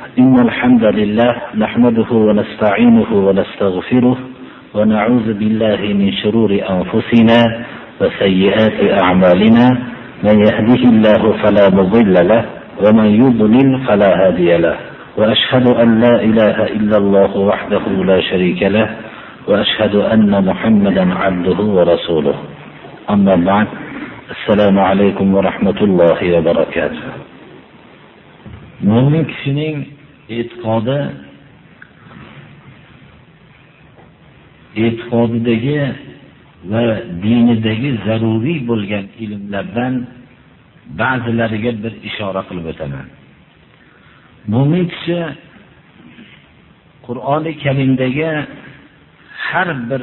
إن الحمد لله نحمده ونستعينه ونستغفره ونعوذ بالله من شرور أنفسنا وسيئات أعمالنا. من يهده الله فلا مضل له ومن يضلل فلا هادي له. وأشهد أن لا إله إلا الله وحده لا شريك له وأشهد أن محمدا عبده ورسوله. أما بعد، السلام عليكم ورحمة الله وبركاته. Mo'min kishining e'tiqodidagi va dinidagi zaruriy bo'lgan ilmlardan ba'zilariga bir ishora qilib o'taman. Mo'min kishi Qur'oni Karimdagi har bir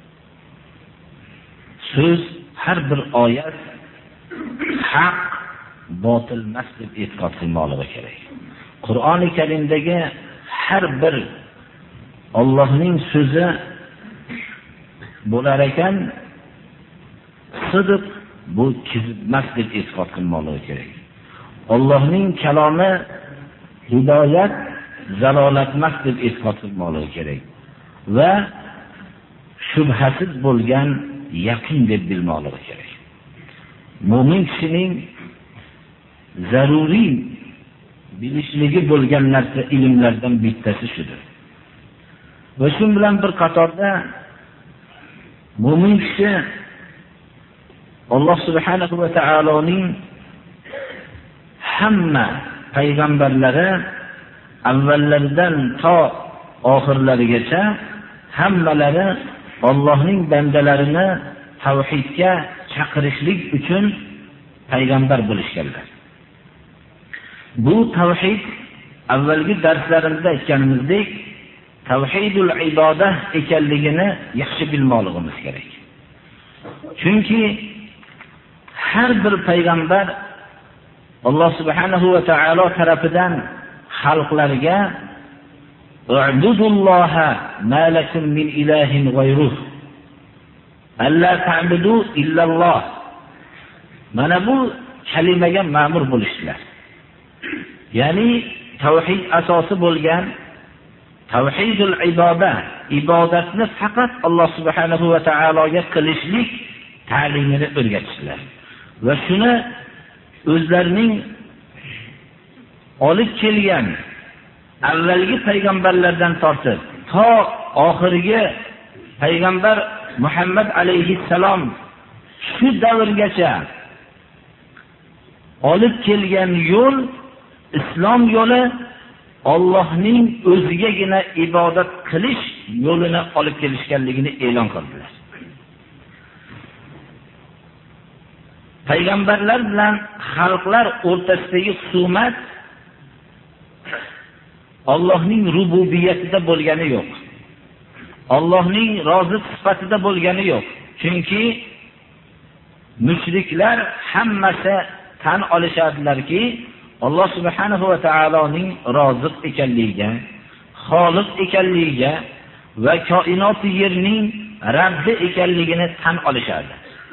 so'z, har bir oyat haq, botil emas deb e'tiqod qilmoqligi kerak. Qur'oni Karimdagi har bir Allohning so'zi bo'lar ekan, sidq, bu kizib emas deb e'tiqod qilmoqligi kerak. Allohning kalomi hidoyat, zalolat emas deb e'tiqod qilmoqligi kerak va shubhasiz bo'lgan yaqin deb bilmoqligi kerak. Mo'min kishining zaruriy bilishligi bo'lgan narsa, ilmlardan bittasi shudir. Va shu bilan bir qatorda mo'min kishi Alloh subhanahu va taoloning hamma payg'ambarlari avvallaridan to oxirlarigacha hammalari Allohning bandalarini tavhidga chaqirishlik uchun payg'ambar bo'lishganlar. Bu tavhid avvalgi darslarimizda aytganimizdek, tavhidul ibodah ekanligini yaxshi bilmoqligimiz kerak. Chunki har bir payg'ambar Alloh subhanahu va taolo tarafidan xalqlarga "U'budulloha ma lakum min ilahin g'ayruh. Alla ta'budu illalloh." Mana bu kalimaga ma'mur bo'lishdilar. Ya'ni tavhid asosi bo'lgan tavhidul ibodah, ibodatni faqat Alloh subhanahu va taologa qilishlik ta'limini o'rgatishdilar. Va shuni o'zlarining olib kelgan avvalgi payg'ambarlardan tortib to oxirgi payg'ambar Muhammad alayhissalom shu davrgacha olib kelgan yo'l, islom yo'li, Allohning o'zigagina ibodat qilish yo'lini olib kelishganligini e'lon qildilar. Payg'ambarlar bilan xalqlar o'rtasidagi husumat Allohning rububiyatida bo'lgani yo'q. Allohning rozi sifatida bo'lgani yo'q. Chunki mushriklar hammasi tan olishadilarki, Alloh subhanahu va taoloning roziq ekanligiga, xoliq ekanligiga va koinot yerning Rabbi ekanligini tan olishadi.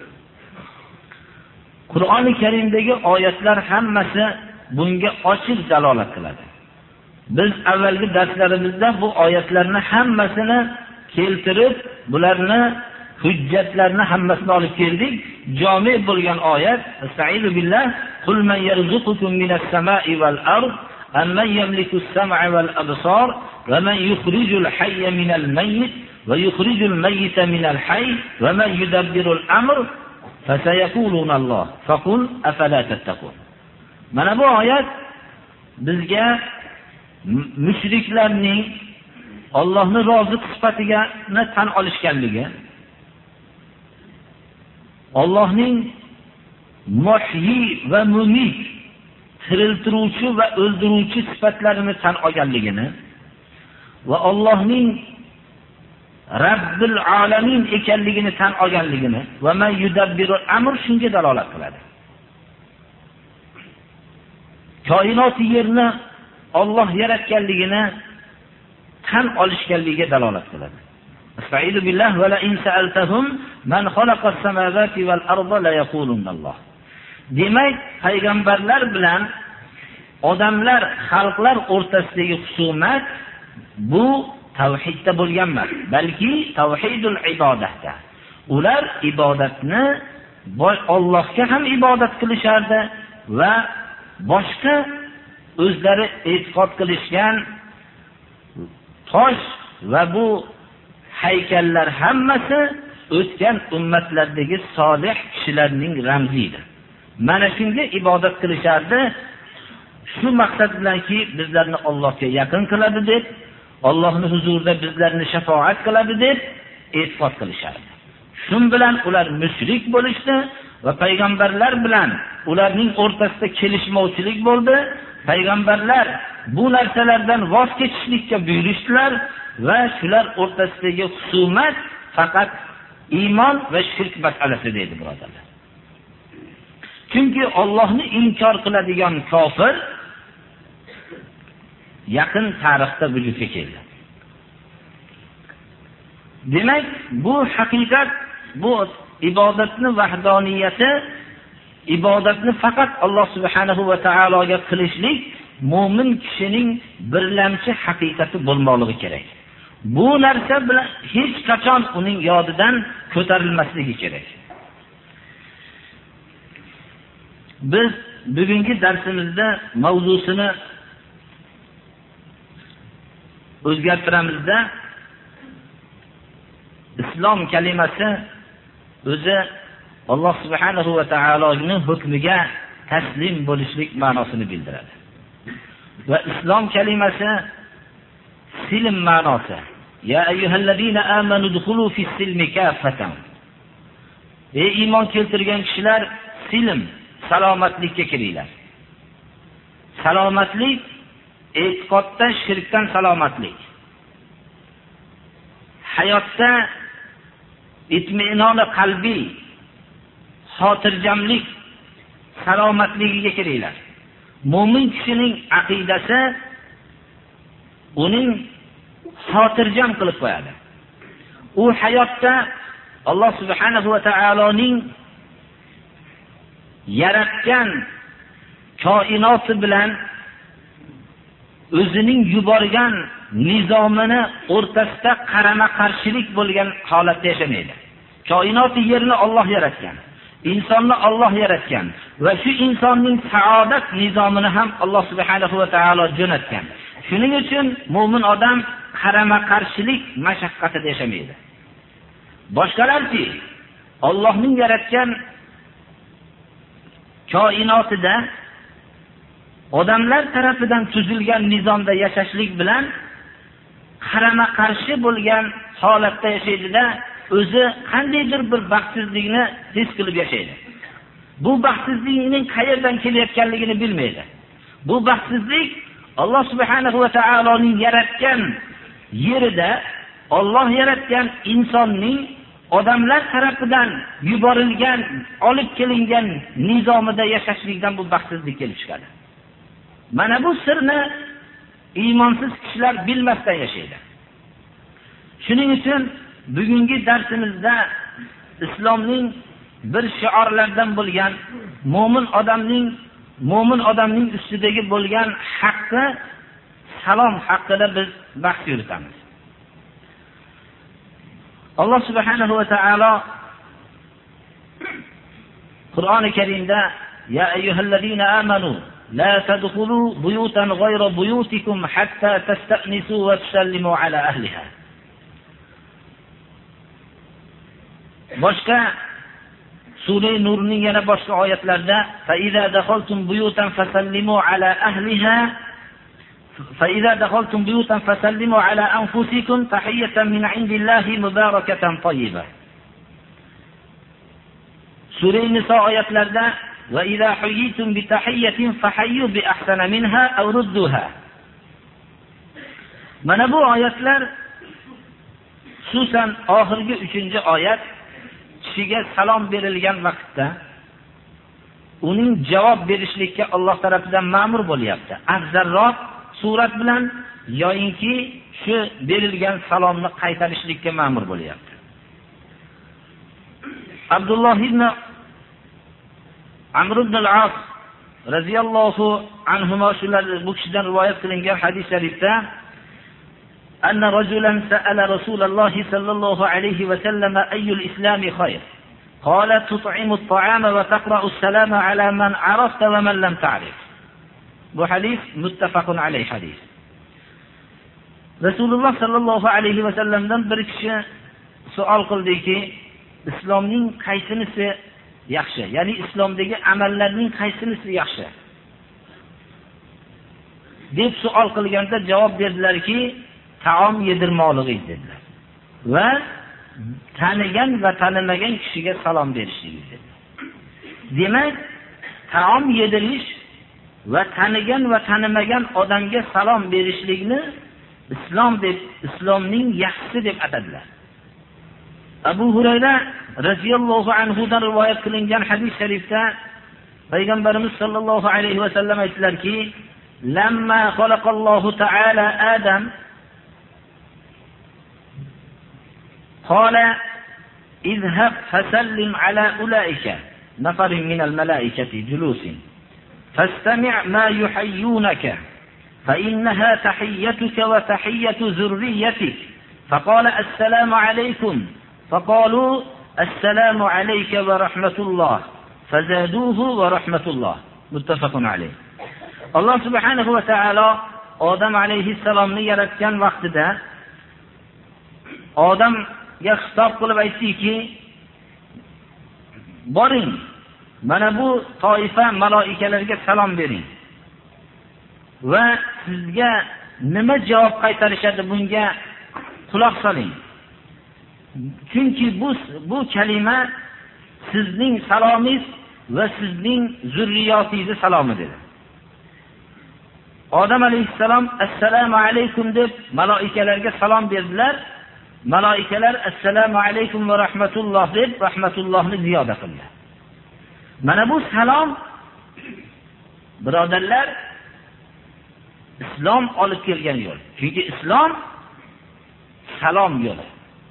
Qur'oni Karimdagi oyatlar hammasi bunga ochiq dalolat qiladi. Biz avvalgi darslarimizda bu oyatlarni hammasini keltirib, bularni hujjatlarni hammasini olib keldik. Jami' bo'lgan oyat: "Estaizu billah, qul man yarzuqukum minas sama'i val ard, amman yamliku as-sam'a wal absar, va man yukhrijul hayya minal mayyit va yukhrijul mayyita minal hayy, va man yudabbirul amr, fasayaquluna Alloh, faqul afala tattaqun." Mana bu oyat bizga mushriklarning Allohning roziq sifatiga tan olishganligi, Allohning muhyi va mumit, tiriltiruvchi va o'ldiruvchi sifatlarini tan olganligini va Allohning Rabbil alamin ekanligini tan olganligini va man yudabbirul amr shunga dalolat qiladi. Koinot yerni Alloh yaratganligini tan olishganligiga dalolat qiladi. Estaizu billah va la in sa'altahum man khalaqa as-samawati wal arda la yaqulunna Allah. Demak, payg'ambarlar bilan odamlar, xalqlar o'rtasidagi husumat bu tavhidda bo'lgan emas, balki tavhidul ibodatda. Ular ibodatni Allohga ham ibodat qilishardi va boshqa o'zlari e'tiqod qilishgan tosh va bu haykallar hammasi o'tgan ummatlardagi solih kishilarning ramzidir. Mana shunga ibodat qilishardi. Shu maqsad bilanki bizlarni Allohga yaqin qiladi deb, Allohning huzurida bizlarni shafoat qiladi deb e'tiqod qilishardi. Shun bilan ular mushrik bo'lishdi va payg'ambarlar bilan ularning o'rtasida kelishmovchilik bo'ldi. Payg'ambarlar bu narsalardan voz kechishlikka buyurishdilar va shular o'rtasidagi husumat faqat iymon va shirk masalasi dedi, birodarlar. Chunki Allohni inkor qiladigan kofir yaqin tarixda vujudga keldi. Demak, bu haqiqat, bu ibodatni vahdoniyati, ibodatni faqat Alloh subhanahu va taologa qilishlik mu'min kishining birlamchi haqiqati bo'lmoqligi kerak. Bu narsa bilan hech qachon uning yodidan ko'tarilmasligi kerak. Biz bugungi darsimizda mavzusini o'zgartiramizda islom kalimasi o'zi Alloh subhanahu va taoloning hukmiga taslim bo'lishlik ma'nosini bildiradi. Va islom kalimasi silm ma'nosi. Ya ayyuhallazina amanu dukhulu fis-silmi kaffatan. Ey iymon keltirgan kishilar, silm, salomatlikka kiringlar. Salomatlik e'tiqodda shirkdan salomatlik. Hayotda itminoni qalbiy, xotirjamlik salomatligiga kiringlar. Mo'min kishining aqidasi uning xotirjam qilib qo'yadi. U hayotda Alloh subhanahu va taoloning yaratgan koinoti bilan o'zining yuborgan nizomini o'rtasida qarama-qarshilik bo'lgan holatda yashamaydi. Koinoti yerni Alloh yaratgan, insonni Alloh yaratgan va shu insonning saodat nizomini ham Alloh subhanahu va taolo jo'natgan. Shuning uchun mu'min odam qarama-qarshilik mashaqqatida yashamaydi. Boshqalarki Allohning yaratgan koinotida odamlar tarafidan tuzilgan nizomda yashashlik bilan qarama-qarshi bo'lgan holatda yashaydi-da, o'zi qandaydir bir baxtsizlikni his qilib yashaydi. Bu baxtsizlikning qayerdan kelayotganligini bilmaydi. Bu baxtsizlik Alloh subhanahu va taoloning yaratgan yerida, Alloh yaratgan insonning odamlar tarafidan yuborilgan, olib kelingan nizomida yashashlikdan bu baxtsizlik kelib chiqadi. Mana bu sirni iymonsiz kishilar bilmasdan yashaydi. Shuning uchun bugungi darsimizda islomning bir shiorlaridan bo'lgan mo'min odamning ustidagi bo'lgan haqqi, salom haqida biz bahs yuritamiz. Alloh subhanahu va taolo Qur'oni Karimda ya ayyuhallazina amanu la tadkhulu buyutan ghayra buyutikum hatta tasta'nisu wa tusallimu ala ahliha. Boshqa Sura Nurning yana boshqa oyatlarida fa iza dakhaltum buyutan fasallimu ala ahliha fa iza dakhaltum buyutan fasallimu ala anfusikum tahiyatan min indillahi mubarakatan tayyibah. Sura Nisa oyatlarida va iza huyitum bi tahiyyatin fahayyu bi ahsana minha aw rudduha. Mana bu oyatlar, xususan oxirgi 3-oyat kishiga salom berilgan vaqtda uning javob berishlikka Alloh tarafidan ma'mur bo'lyapti. Afzalroq surat bilan yoyinki shu berilgan salomni qaytarishlikka ma'mur bo'lyapti. Abdulloh ibn Amr ibn al-As radhiyallohu anhuma shular bu kishidan rivoyat qilingan hadis sharifda anna rajulan sa'ala Rasululloh sallallohu alayhi va sallam ayyul islami khayr qala tut'imu at-ta'ama va taqra'u as-salama ala man 'arafta va man lam ta'rif. Bu hadis muttafaqun alayh hadis. Rasululloh sallallohu alayhi va sallamdan bir kishi savol qildiki, islomning qaysinisi yaxshi? Ya'ni islomdagi amallarning qaysinisi yaxshi? deb savol qilganda javob berdilarki, taom yedirmoqlik dedilar. Va tanigan va tanimagan kishiga salom berishlik dedi. Demak, taom yedirish va tanigan va tanimagan odamga salom berishlikni islomning yaxshisi deb atadilar. Abu Hurayra radhiyallohu anhu dan rivoyat qilingan hadis sharifda payg'ambarimiz sollallohu alayhi va sallam aytdilarki, lamma xalaqallohu ta'ala Adam qala izhab fasallim ala ulaika nafarin min al-malaikati julusin fastami' ma yuhayyunaka فإنها تحيتك وتحية ذريتك فقال السلام عليكم فقالوا السلام عليك ورحمة الله فزادوه ورحمة الله متفق عليه. الله سبحانه وتعالى Odam alayhissalomni yaratgan vaqtida Odamga xitob qilib aytdiki, boring, mana bu toifa maloikalarga salom bering. Va sizga nima javob qaytarishadi, bunga quloq soling. Chunki bu kalima sizning salomingiz va sizning zurriyotingizning salomi dedi. Odam alayhissalom assalomu alaykum deb maloikalarga salom berdilar. Maloikalar assalomu alaykum va rahmatulloh deb rahmatullohni ziyoda qildilar. Mana bu salom, birodarlar, islom olib kelgan yo'l. Chunki islom salom yo'li.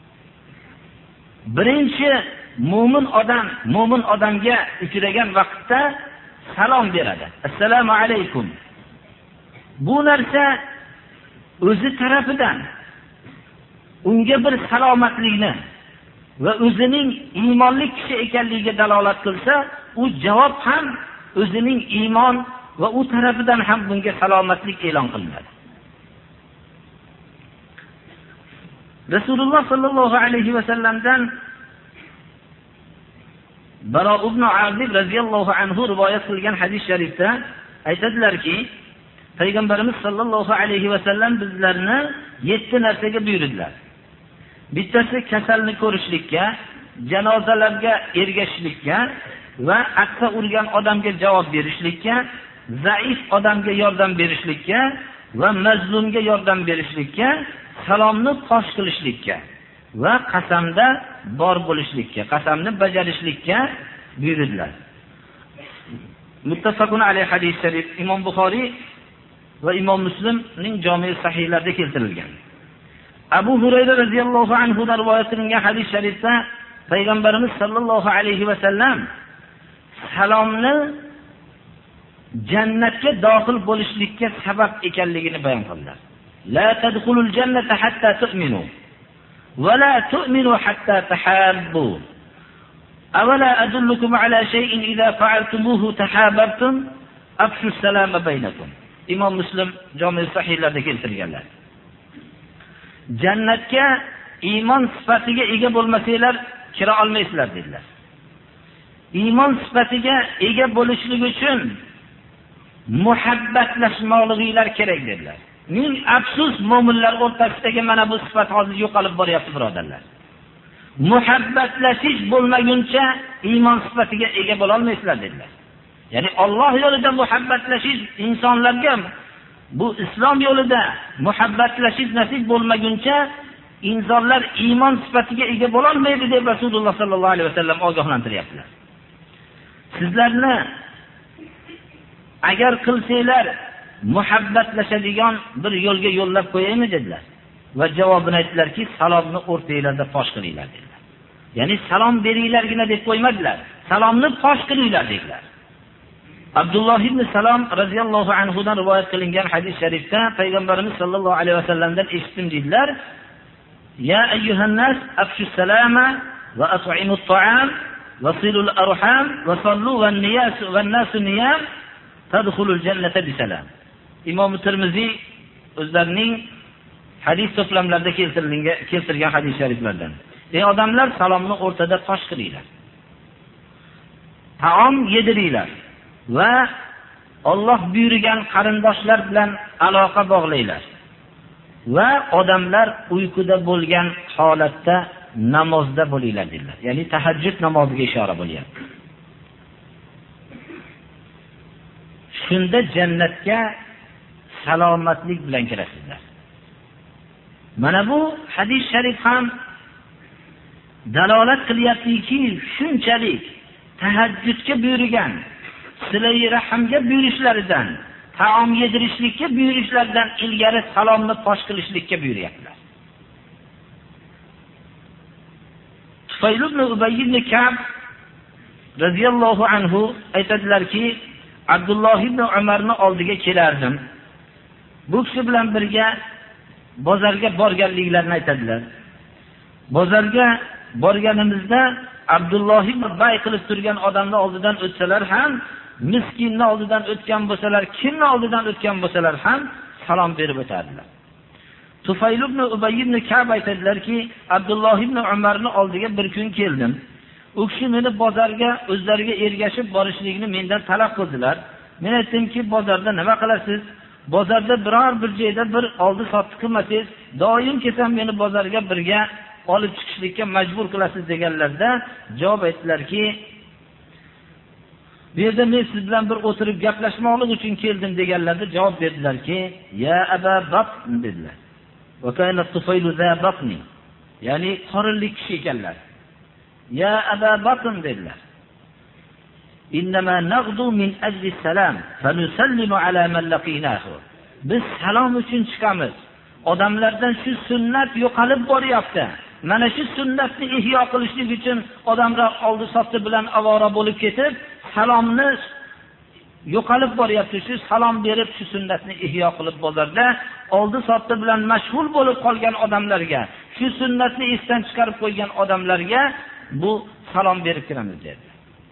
Birinchi mo'min odamga uchragan vaqtda salom beradi. Assalomu alaykum. Bu narsa o'zi tarafidan unga bir salomatlikni va o'zining iymonli kishi ekanligiga dalolat qilsa, u javob ham o'zining iymon va u tarafidan ham bunga salomatlik e'lon qilinadi. Rasululloh sallallohu alayhi va sallamdan Baro ibn Azib radhiyallohu anhu rivoyat qilgan hadis sharifda aytadilarki, payg'ambarimiz sallallohu alayhi va sallam bizlarni 7 narsaga buyurdilar. Bittasi kasalni ko'rishlikka, janozalarga ergashishlikka va aqsa urgan odamga javob berishlikka, zaif odamga yordam berishlikka va mazlumga yordam berishlikka, salomni fosh qilishlikka va qasamda bor bo'lishlikka, qasamni bajarishlikka buyurdilar. Muttafaqun alayhi hadis sharif Imom Buxoriy va Imom Muslimning jami' sahihlarida keltirilgan. Abu Hurayra radhiyallohu anhu dan rivoyat qilingan hadis sharifda payg'ambarimiz sallallohu alayhi va sallam salomni jannatga daxil bo'lishlikka sabab ekanligini bayon qildilar. La tadkhulul jannata hatta tu'minu va la tu'minu hatta tahabbu. Awala adullukum ala shay'in idza fa'altumuhu tahabbtum afshu salama baynakum. Imom Muslim jami' sahihlarida keltirganlar. Jannatga iymon sifatiga ega bo'lmasanglar kira olmaysizlar dedilar. Iymon sifatiga ega bo'lishlik uchun muhabbatlashmoqliginglar kerak dedilar. Ming afsus, mo'minlar o'rtasidagi mana bu sifat hozir yo'qolib boryapti, birodarlar. Muhabbatlashish bo'lmaguncha iymon sifatiga ega bo'la olmaysizlar dedilar. Ya'ni Alloh yo'lida muhabbatlashish insonlarga, bu islom yo'lida muhabbatlashish nasib bo'lmaguncha insonlar iymon sifatiga ega bo'la olmaydi deb Rasululloh sallallohu alayhi vasallam ogohlantiryaptilar. Sizlarni agar qilsanglar muhabbatlashadigan bir yo'lga yo'llab qo'yaymi dedilar. Va javobini aytdilarki, salomni o'rtanglarda fosh qilinglar dedilar. Ya'ni salom beringlargina deb qo'ymadilar, salomni fosh qilinglar dedilar. Abdulloh ibn Salom radhiyallohu anhu dan rivoyat qilingan hadis sharifda payg'ambarimiz sollallohu alayhi vasallamdan eshitdim dedilar: "Ya ayyuhan nas afshu salama va at'imut ta'am va silul arham va sallu wan niyas wan nas niyam tadkhulul jannata bisalam." Imom Tirmiziy o'zlarining hadis to'plamlarida keltirgan hadis shariflardan. Ey odamlar, salomni o'rtada tosh qilinglar. Taom yediringlar va Alloh buyurgan qarindoshlar bilan aloqa bog'langlar. Va odamlar uyquda bo'lgan holatda namozda bo'linglar dedilar. Ya'ni tahajjud namoziga ishora bo'lyapti. Shunda jannatga salomatlik bilan kirasizlar. Mana bu hadis sharif ham dalolat qilyaptiki, shunchalik tahajjudga buyurgan, silai rahmga buyurishlaridan, taom yedirishlikka buyurishlaridan ilgari salomni fosh qilishlikka buyuryaptilar. Tufayl ibn Ubay ibn Ka'b radhiyallohu anhu aytadilarki, Abdulloh ibn Umarning oldiga kelardim. Bu kishi bilan birga bozorga borganliklarini aytadilar. Bozorga borganimizda Abdulloh ibn bay qilib turgan odamning oldidan o'tsalar ham, miskinning oldidan o'tgan bo'lsalar, kimning oldidan o'tgan bo'lsalar ham salom berib o'tadilar. Tufayl ibn Ubay ibn Ka'b aytadilarki, Abdulloh ibn Umarning oldiga bir kun keldim. U kishi meni bozorga o'zlariga ergashib borishlikni mendan talab qildilar. Men aytdimki, bozorda nima qilasiz? Bozorda biror bir joyda bir oldi sotdi qilmasangiz, doim kelsam meni bozorga birga olib chiqishlikka majbur qilasiz deganlarda javob aytdilarki, bu yerda men siz bilan bir o'tirib gaplashmoqlik uchun keldim deganlarda javob berdilarki, ya Aba Batn dedilar. Va kana Tufayl za batni. Ya'ni qorinli kishi ekanlar. Ya Aba Batn dedilar. İnnema nagdu min ajli salam fa nusallimu ala man laqinahu. Biz salom uchun chiqamiz. Odamlardan shu sunnat yo'qolib boryapti. Mana shu sunnatni ihyo qilishlik uchun odamlar oldi sotdi bilan avora bo'lib ketib, salomni yo'qolib boryapti. Shu salom berib shu sunnatni ihyo qilib bozorda oldi sotdi bilan mashg'ul bo'lib qolgan odamlarga, shu sunnatni esdan chiqarib qo'ygan odamlarga bu salom berib kiramiz dedi.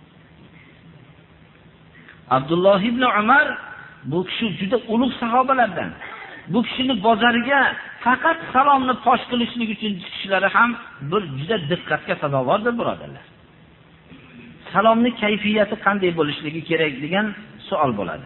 Abdulloh ibn Umar bu kishi juda ulug' sahobalardan. Bu kishini bozoriga faqat salomni fosh qilishlik uchun chiqishlari ham bir juda diqqatga sazovordir, birodarlar. Salomning kayfiyati qanday bo'lishligi kerak degan savol bo'ladi.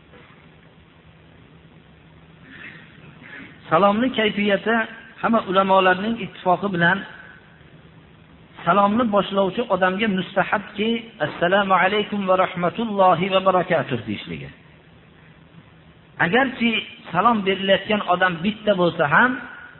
Salomning kayfiyati hamma ulamolarning ittifoqi bilan salomni boshlovchi odamga mustahabki, assalomu alaykum va rahmatullohi va barakatuh deyishligi. Agarchi salom berilayotgan odam bitta bo'lsa ham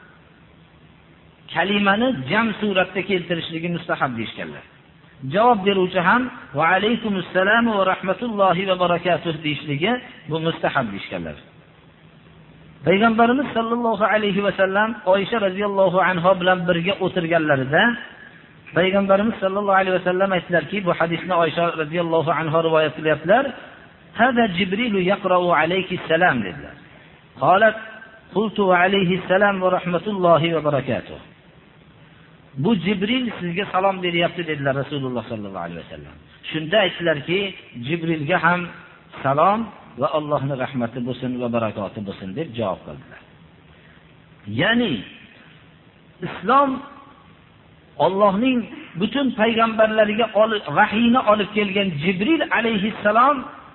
kalimani jam suratda keltirishligi mustahab deyishganlar. Javob beruvchi ham va alaykumussalam va rahmatullohi va barakatuh deyishligi bu mustahab deyishganlar. Payg'ambarimiz sollallohu alayhi va sallam Oysha radhiyallohu anha bilan birga o'tirganlarida Payg'ambarimiz sollallohu alayhi va sallam aytdilarki, bu hadisni Oysha radhiyallohu anha rivoyat qilyaptilar. Hada Jibril yaqra'u alayki salam dedilar. Qalat qultu va alayhi salam va rahmatullohi va barakatuh. Bu Jibril sizga salom beryapti dedilar Rasululloh sollallohu alayhi va sallam. Shunda aytdilarki, Jibrilga ham salom va Allohning rahmati bo'lsin va barakoti bo'lsin deb javob qildilar. Ya'ni islom Allohning butun payg'ambarlariga vahiyni olib kelgan Jibril alayhissalom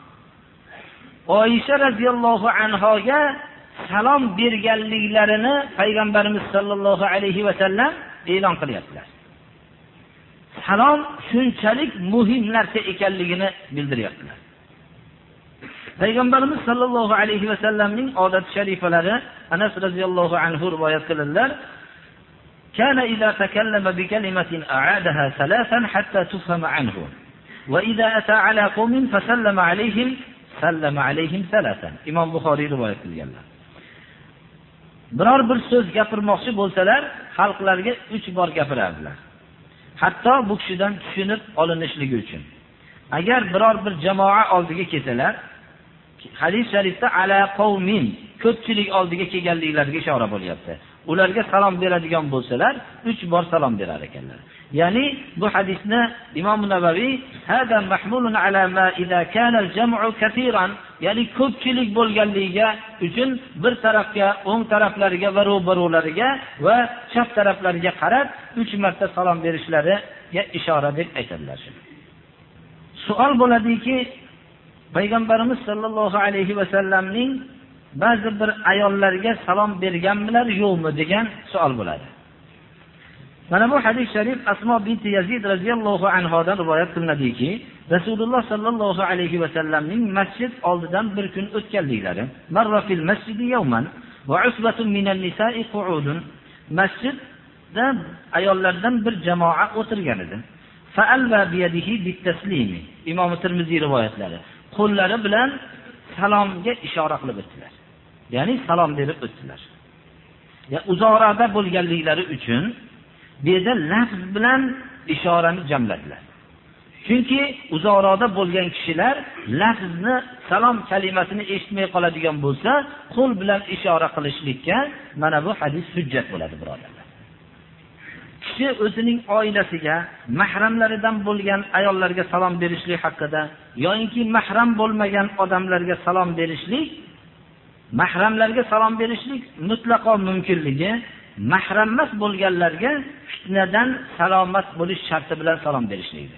Oysha radhiyallohu anhoga salom berganliklarini payg'ambarimiz sollallohu alayhi va sallam e'lon qilyaptilar. Salom shunchalik muhim narsa ekanligini bildiryaptilar. Payg'ambarimiz sollallohu alayhi va sallamning odat sharifalari Anas radhiyallohu anhu rivoyat qiladilar. Kana idza takallama bi kalimatin a'adaha thalathan hatta tufhama anhu. Va idza ata ala qawmin fasallama alayhim sallama alayhim thalathan. Imom Buxoriy rivoyat qilganlar. Biror bir so'z gapirmoqchi bo'lsalar, xalqlarga 3 bor gapirardilar. Hatto bu kishidan tushunib olinishligi uchun. agar biror bir jamoa oldiga kelsalar, hadis sharifda ala qavmin, ko'pchilik oldiga kelganliklariga ishora bo'lyapti. Ularga salom beradigan bo'lsalar, 3 bor salom berar ekanlar. Ya'ni bu hadisni Imom Navaviy hada mahmulun ala ma idza kana al-jam'u katiran, ya'ni ko'pchilik bo'lganligiga uchun bir tarafga, o'ng taraflariga va ro'barolariga va chap taraflariga qarab 3 marta salom berishlariga ishora deb aytadilar. Savol bo'ladiki, Payg'ambarimiz sollallohu alayhi va sallamning ba'zi bir ayollarga salom berganmilar, yo'qmi degan savol bo'ladi. Mana bu hadis sharif Asmo binti Yazid radhiyallohu anhodan rivoyat qilinadiki, Rasululloh sallallohu alayhi va sallamning masjid oldidan bir kun o'tganliklari, marra fil masjidi yawman va usbatun minan nisa'i qu'udun. Masjidda ayollardan bir jamoa o'tirgan edi. Fa'alva biyadihi bit-taslimi. Imom Tirmiziy rivoyatlari. Qo'llari bilan salomga ishora qilib o'tdilar. Ya'ni salom berib o'tdilar. Ya uzoqroqda bo'lganliklari uchun bu yerda lafz bilan ishorani jamladilar. Chunki uzoqroqda bo'lgan kishilar lafzni, salom kalimasini eshitmay qoladigan bo'lsa, qo'l bilan ishora qilishlikka mana bu hadis hujjat bo'ladi, birodarlar. Kishi o'zining oilasiga, mahramlaridan bo'lgan ayollarga salom berishlik haqida yoki mahram bo'lmagan odamlarga salom berishlik, mahramlarga salom berishlik mutlaqo mumkinligi, mahram emas bo'lganlarga fitnadan salomat bo'lish sharti bilan salom berishlikdir.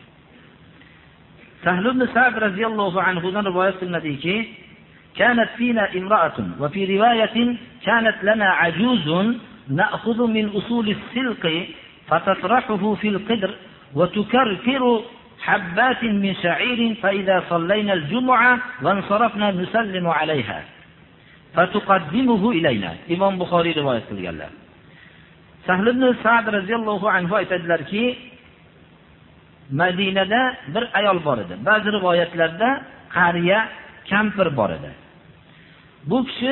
Sahl ibn Sa'd radhiyallohu anhu dan rivoyat qilinadiki, "Kanat fina imra'atun wa fi riwayatin kanat lana ajuzun na'khudhu min usul as-silqi fatatrahuhu fil qidr wa tukarkiru habbatin min sha'irin fa idha sallayna al-jum'a wa ansarafna nusallimu 'alayha fatuqaddimuhu ilayna." Imom Buxoriy rivoyat qilganlar. Sahl ibn Sa'd radhiyallohu anhu aytadilarki, Madinada bir ayol bor edi. Ba'zi rivoyatlarda qariya, kampir bor edi. Bu kishi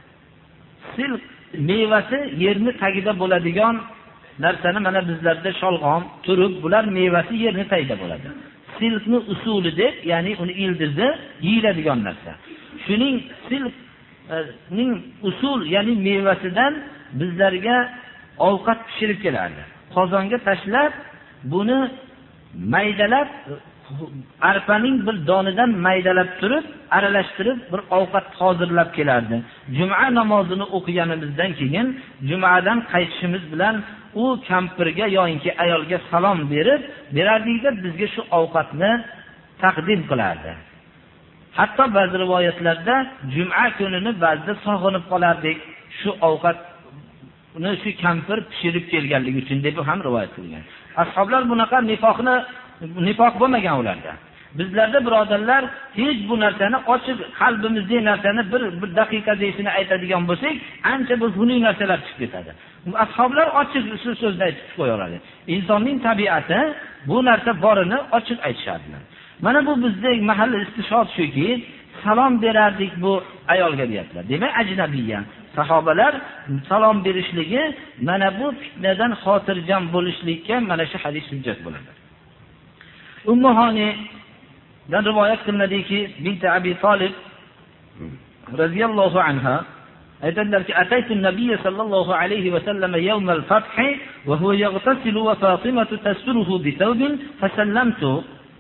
silq mevasi yerni tagida bo'ladigan narsani, mana bizlarda sholg'om, turib, bular mevasi yerni tagida bo'ladi. Silqni usuli deb, ya'ni uni ildizi yeyiladigan narsa. Shuning silqning usul, ya'ni mevasidan bizlarga ovqat pishirib kelardi. Qozonga tashlab, buni maydalab, arpaning bir donidan maydalab turib, aralashtirib bir ovqat hozirlab kelardi. Juma namozini o'qiganimizdan keyin, jumadan qaytishimiz bilan u kampirga yoki ayolga salom berardik-da, bizga shu ovqatni taqdim qilardi. Hatto ba'zi rivoyatlarda juma kunini ba'zida sog'inib qolardik, shu ovqat uni shu kampir pishirib kelganligi uchun deb ham rivoyat qilingan. Ashoblar bunaqa nifoq bo'lmagan ularda. Bizlarda birodarlar hech bu narsani ochiq qalbimizdagi narsani bir daqiqadagina aytadigan bo'lsak, ancha bir xunuk narsalar chiqib ketadi. Ashoblar ochiq so'zni aytib qo'yaradi. Insonning tabiati bu narsa borini ochiq aytishadilar. Mana bu bizdagi mahalla istishod shuki, salom berardik bu ayolga deyaptilar. Demak, ajnabiyya sahobalar salom berishligi mana bu fitnadan xotirjam bo'lishlikka mana shu hadis hujjat bo'ladi. Ummu Hani dan rivoyat qilinadiki, bint Abi Talib radhiyallohu anha aytadilarki, "Ataytu an-nabiy sallallohu alayhi va sallam yawm al-fath wa huwa yaghtasilu wa Fatimatu tasruhu bi thawbin fasallamtu."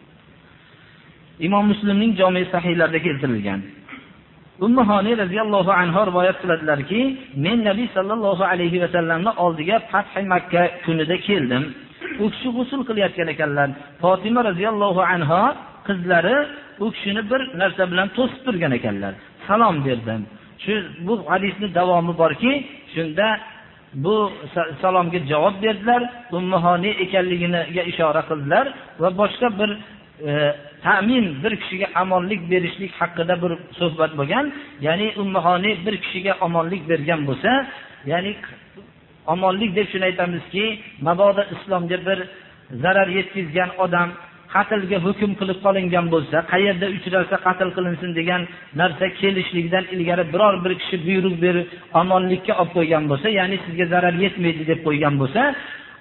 Imom Muslimning Jami' sahihlarida keltirilgan. Ummu Hani radhiyallohu anha rivoyat qiladilarki, men Nabiy sallallohu alayhi va sallamning oldiga Fath Makka kunida keldim. U kishi g'usl qilayotgan ekanlar. Fatima radhiyallohu anha qizlari u kishini bir narsa bilan to'sib turgan ekanlar. Salom berdim. Bu hadisning davomi borki, shunda bu salomga javob berdilar. Ummu Hani ekanligiga ishora qildilar va boshqa bir ta'min, bir kishiga omonlik berishlik haqida bir suhbat bo'lgan. Ya'ni Ummu Hani bir kishiga omonlik bergan bo'lsa, ya'ni omonlik deb shuni aytamizki, mabodo islomga bir zarar yetkazgan odam qatlga hukm qilib qolingan bo'lsa, qayerda uchrasa qatl qilinsin degan narsa kelishlikdan ilgari biror bir kishi buyruq berib omonlikka olib qo'ygan bo'lsa, ya'ni sizga zarar yetmaydi deb qo'ygan bo'lsa,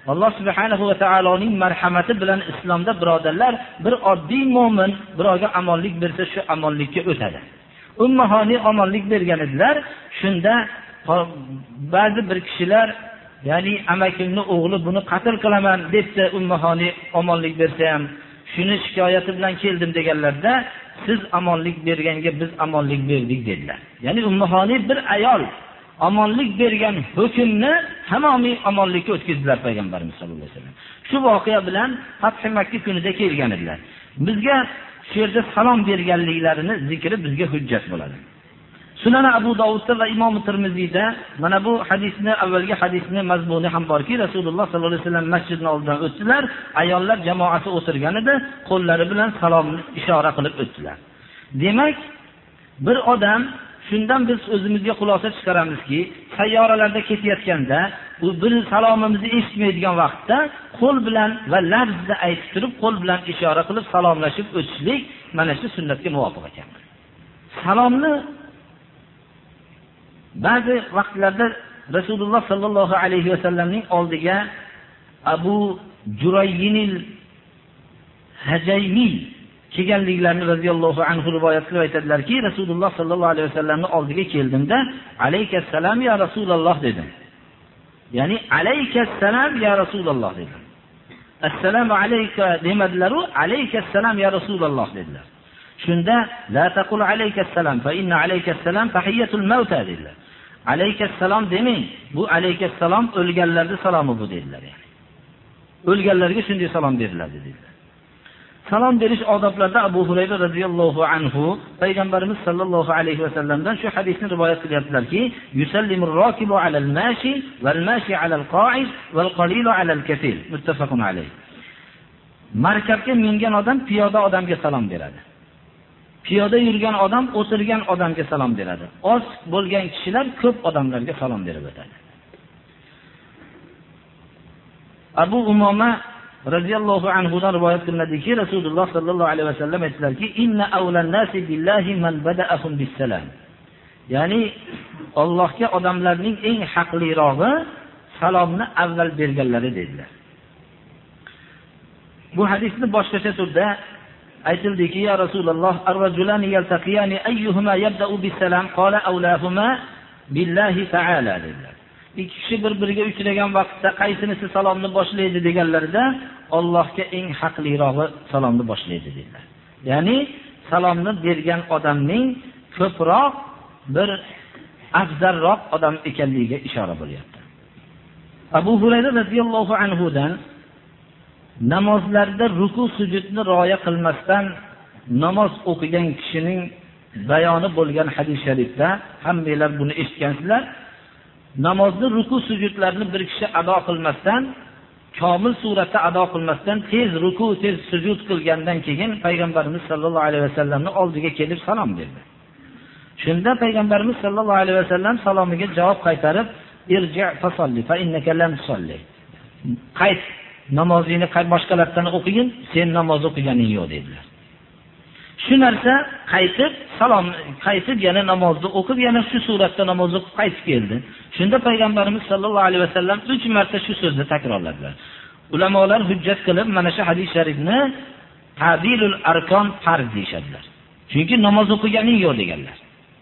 Alloh subhanahu va taoloning marhamati bilan islomda birodarlar, bir oddiy mo'min birovga amonlik bersa, shu amonlikka o'tadi. Ummahoni amonlik bergan edilar. Shunda ba'zi bir kishilar, ya'ni amakimni o'g'li buni qatl qilaman debdi, Ummahoni amonlik bersa ham, shuni shikoyati bilan keldim deganlarda, siz amonlik berganga biz amonlik berdik dedilar. Ya'ni Ummahoni bir ayol amonlik bergan hukmni tamomiy amonlikka o'tkazdilar payg'ambarimiz sollallohu alayhi vasallam. Shu voqea bilan Fath Makka kunida kelgan edilar. Bizga shu yerda salom berganliklarini zikri bizga hujjat bo'ladi. Sunan Abu Dovudda va Imom Tirmiziyda mana bu hadisni, avvalgi hadisni mazmuni ham borki, Rasululloh sollallohu alayhi vasallam masjidning oldidan o'tdilar, ayollar jamoati o'tirgan edi, qo'llari bilan salomni ishora qilib o'tdilar. Demak, bir odam, shundan biz o'zimizga xulosa chiqaramizki, sayyoralarda ketayotganda, u bir salomimizni eshitmaydigan vaqtda qo'l bilan va lafzda aytib turib, qo'l bilan ishora qilib salomlashib o'tishlik mana shu sunnatga muvofiq ekan. Salomni ba'zi vaqtlarda Rasululloh sallallohu alayhi vasallamning oldiga Abu Jurayyinil Hajaymi kelganliklarini radhiyallohu anhu rivoyat qilib aytadilarki, Rasululloh sallallohu alayhi vasallamning oldiga keldimda, "Alaykas-salam ya Rasululloh" dedim. Ya'ni "Alaykas-salam ya Rasululloh" dedim. "Assalomu alayka" demadilar-u, "Alaykas-salam ya Rasululloh" dedilar. Shunda "La taqul alaykas-salam fa inna alaykas-salam tahiyyatul mauta" dedilar. "Alaykas-salam demang, bu alaykas-salam o'lganlarning salomi bu" dedilar. Yani o'lganlarga shunday salom beriladi dedilar. Salom berish odoblarida Abu Hurayra radhiyallohu anhu payg'ambarimiz sallallohu alayhi vasallamdan shu hadisni rivoyat qilyaptilarki, "Yusallimur rokibu alal mashi val mashi alal qa'id val qalilu alal katil." Muttafaqun alayh. Markabga mingan odam piyoda odamga salom beradi. Piyoda yurgan odam o'tirgan odamga salom beradi. Oz bo'lgan kishilar ko'p odamlarga salom berib o'tadi. Abu Umoma radhiyallohu anhu dan rivoyat qilinadiki, Rasululloh sallallohu alayhi vasallam aytdilarki, "Inna awlan nasi billahi man bada'ahum bis-salam." Ya'ni Allohga odamlarning eng haqlirog'i salomni avval berganlari dedilar. Bu hadisni boshqacha turda aytildiki, "Ya Rasululloh, ar-rajulani yaltaqiyani ayyuhuma yabda'u bis-salam qala awlahuma billahi ta'ala" dedilar. Ikki kishi bir-biriga uchragan vaqtda qaysinisi salomni boshlaydi deganlarida, Allohga eng haqlirog'i salomni boshlaydi dedilar. Ya'ni salomni bergan odamning ko'proq bir afzalroq odam ekanligiga ishora bo'lyapti. Abu Hurayra radhiyallohu anhu dan namozlarda ruku sujudni rioya qilmasdan namoz o'qigan kishining bayoni bo'lgan hadis sharifda hammalar buni eshitgansizlar. Namozni ruku sujudlarni bir kishi ado qilmasdan, komil suratda ado qilmasdan tez ruku, tez sujud qilgandan keyin payg'ambarimiz sollallohu alayhi vasallamning oldiga kelib salom berdi. Shunda payg'ambarimiz sollallohu alayhi vasallam salomiga javob qaytarib, "Irji' fasalli fa innaka lam tusalli." Qayt, namozingni boshqalardan o'qigin, sen namoz o'qiganing yo'q dedilar. Shu narsa qaytib yana namozni o'qib, yana shu suratda namoz o'qib qaytib keldi. Shunda payg'ambarimiz sollallohu alayhi vasallam 3 marta shu so'zni takrorladilar. Ulamolar hujjat qilib mana shu hadis sharifni ta'dilul arkon farz deyshadilar. Chunki namoz o'qiganing yo'q deganlar.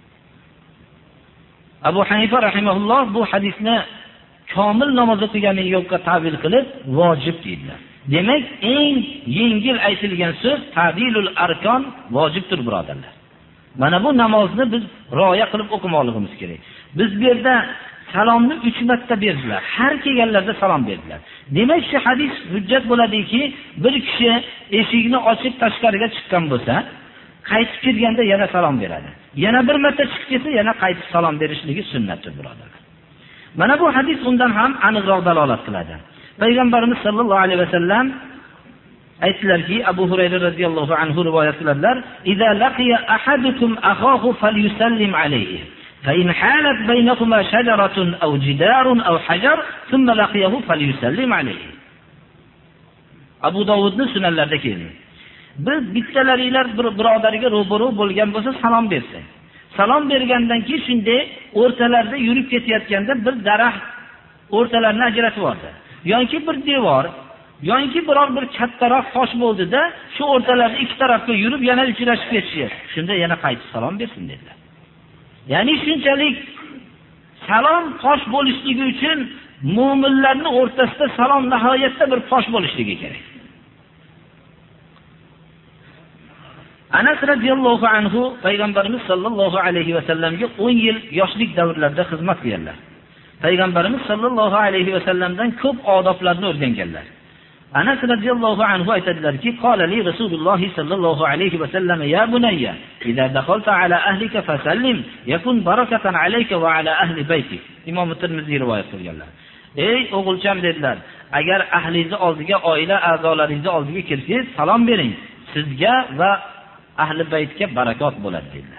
Abu Hanifa rahimahulloh bu hadisni komil namoz o'qiganing yo'qqa ta'bil qilib vojib dedilar. Demak, eng yengil aytilgan so'z ta'dilul arkon vojibdir, birodarlar. Mana bu namozni biz rioya qilib o'qimoqligimiz kerak. Biz bu yerda salomni 3 marta berdilar. Har kelganlarda salom berdilar. Demak, shu hadis hujjat bo'ladiki, bir kishi eshikni ochib tashqariga chiqqan bo'lsa, qaytib kirganda yana salom beradi. Yana bir marta chiqib ketsa, yana qaytib salom berishligi sunnatdir, birodarlar. Mana bu hadis undan ham aniqroq dalolat qiladi. Payg'ambarimiz sollallohu alayhi vasallam aytdilarki, Abu Hurayra radhiyallohu anhu rivoyat qiladilar, "Iza laqiya ahadukum akhahu falyusallim alayhi, fa in halat baynakuma shajaratun aw jidarun aw hajar, thumma laqiyahu falyusallim alayhi." Abu Dovudning sunanlarida keldi. Biz bittalaringlar bir birodariga ro'baro bo'lgan bo'lsa salom bersin. Salom bergandan keyin shunday o'rtalarida yurib ketayotganda bir daraxt o'rtalarini ajratib oldi. yoki bir devor, yoki biror bir kattaroq tosh bo'ldida, shu o'rtalarida ikki tarafga yurib yana uchrashib ketishdi. Shunda yana qaytib salom bersin dedilar. Ya'ni shunchalik salom fosh bo'lishligi uchun mu'minlarning o'rtasida salom nihoyatda bir fosh bo'lishligi kerak. Anas radhiyallohu anhu payg'ambarimiz sollallohu alayhi va sallamga 10 yil yoshlik davrlarida xizmat qilganlar. Payg'ambarimiz sollallohu alayhi va sallamdan ko'p odoblarni o'rganganlar. Anas radhiyallohu anhu aytadilarki, "Qala li Rasululloh sollallohu alayhi va sallam ya bunayya, idza dakhalta ala ahlika fasallim, yakun barakatan alayka va ala ahli baytik." Imom Tirmiziy rivoyat qilganlar. Ey o'g'ilcham dedilar, agar ahlingiz oldiga, oila a'zolaringiz oldiga kirsangiz, salom bering. Sizga va ahli baytga barakot bo'ladi dedilar.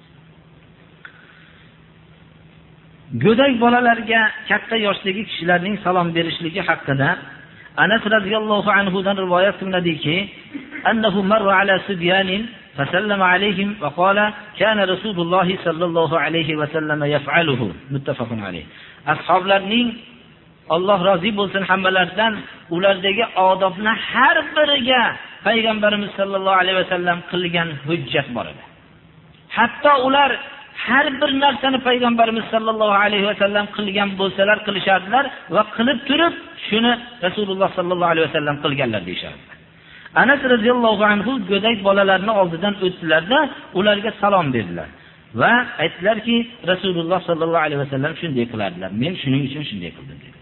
Go'dak bolalarga katta yoshdagi kishilarning salom berishligi haqida Anas radhiyallohu anhu dan rivoyat qilinadiki, annahu marra ala sibyanin fasallama alayhim va qala kana Rasululloh sallallohu alayhi va sallam yaf'aluhu. Muttafaqun alayh. Ashoblarning Alloh rozi bo'lsin hammalaridan ulardagi odobni har biriga payg'ambarimiz sollallohu alayhi va sallam qilgan hujjat bor edi. Hatto ular har bir narsani payg'ambarimiz sollallohu alayhi va sallam qilgan bo'lsalar qilishardilar va qilib turib shuni Rasululloh sollallohu alayhi va sallam qilganlar deyishardilar. Anas radhiyallohu anhu go'dak bolalarning oldidan o'tdilarda ularga salom berdilar va aytdilarki, Rasululloh sollallohu alayhi va sallam shunday qilardilar. Men shuning uchun shunday qildim dedilar.